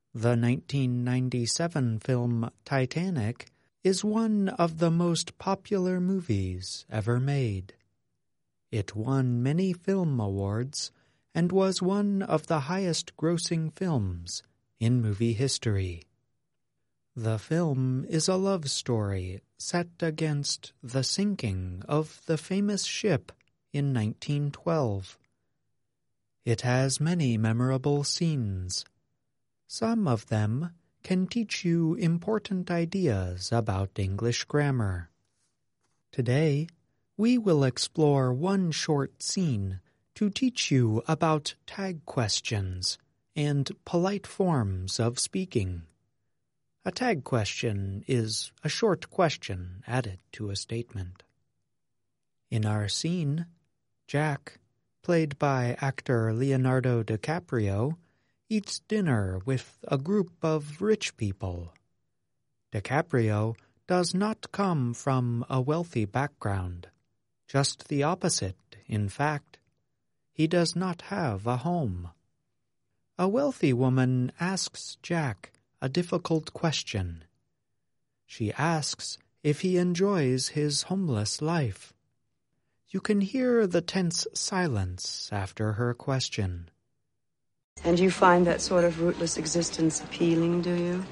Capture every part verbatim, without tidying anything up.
The nineteen ninety-seven film Titanic is one of the most popular movies ever made. It won many film awards and was one of the highest-grossing films in movie history. The film is a love story set against the sinking of the famous ship in nineteen twelve. It has many memorable scenes. Some of them can teach you important ideas about English grammar. Today, we will explore one short scene to teach you about tag questions and polite forms of speaking. A tag question is a short question added to a statement. In our scene, Jack, played by actor Leonardo DiCaprio, eats dinner with a group of rich people. DiCaprio does not come from a wealthy background. Just the opposite, in fact. He does not have a home. A wealthy woman asks Jack a difficult question. She asks if he enjoys his homeless life. You can hear the tense silence after her question. And you find that sort of rootless existence appealing, do you?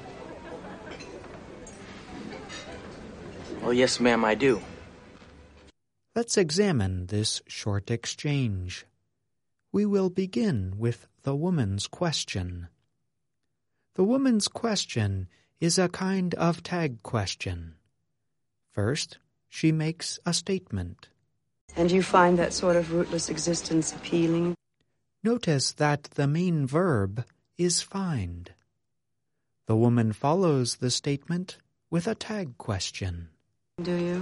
Oh, yes, ma'am, I do. Let's examine this short exchange. We will begin with the woman's question. The woman's question is a kind of tag question. First, she makes a statement. And you find that sort of rootless existence appealing? Notice that the main verb is find. The woman follows the statement with a tag question. Do you?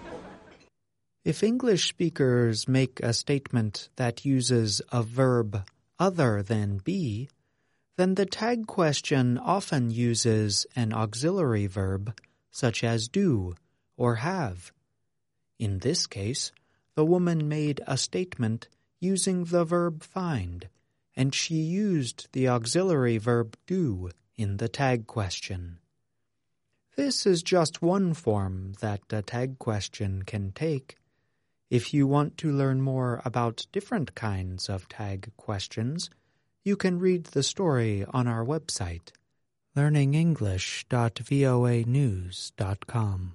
If English speakers make a statement that uses a verb other than be, then the tag question often uses an auxiliary verb such as do or have. In this case, the woman made a statement using the verb find, and she used the auxiliary verb do in the tag question. This is just one form that a tag question can take. If you want to learn more about different kinds of tag questions, you can read the story on our website, learning english dot voa news dot com.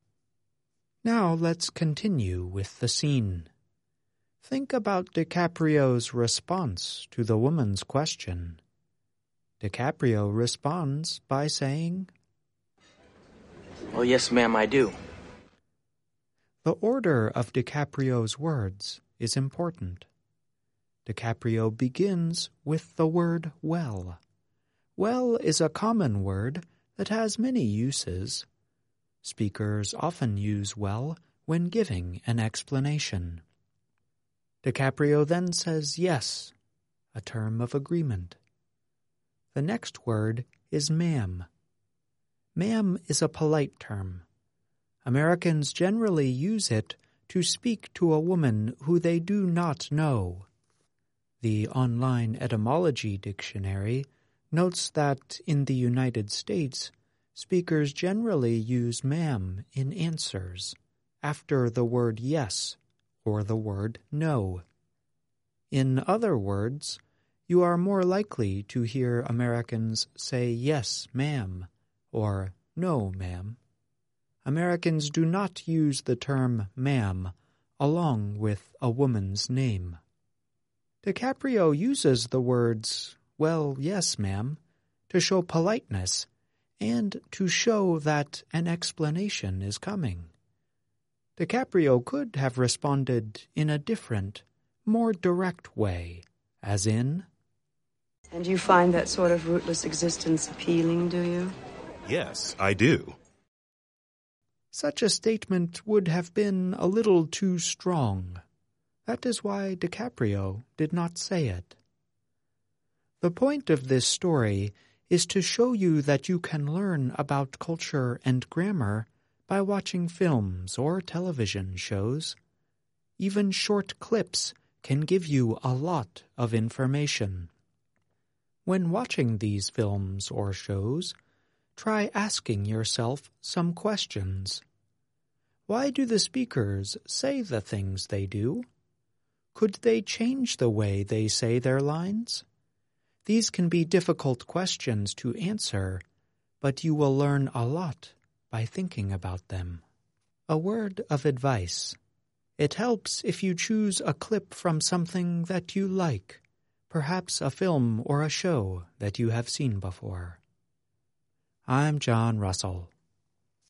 Now let's continue with the scene. Think about DiCaprio's response to the woman's question. DiCaprio responds by saying, Oh, yes, ma'am, I do. The order of DiCaprio's words is important. DiCaprio begins with the word well. Well is a common word that has many uses. Speakers often use well when giving an explanation. DiCaprio then says yes, a term of agreement. The next word is ma'am. Ma'am is a polite term. Americans generally use it to speak to a woman who they do not know. The online etymology dictionary notes that in the United States, speakers generally use ma'am in answers after the word yes or the word no. In other words, you are more likely to hear Americans say yes, ma'am, or no, ma'am. Americans do not use the term ma'am along with a woman's name. DiCaprio uses the words, well, yes, ma'am, to show politeness and to show that an explanation is coming. DiCaprio could have responded in a different, more direct way, as in, And you find that sort of rootless existence appealing, do you? Yes, I do. Such a statement would have been a little too strong. That is why DiCaprio did not say it. The point of this story is to show you that you can learn about culture and grammar by watching films or television shows. Even short clips can give you a lot of information. When watching these films or shows, try asking yourself some questions. Why do the speakers say the things they do? Could they change the way they say their lines? These can be difficult questions to answer, but you will learn a lot by thinking about them. A word of advice. It helps if you choose a clip from something that you like, perhaps a film or a show that you have seen before. I'm John Russell.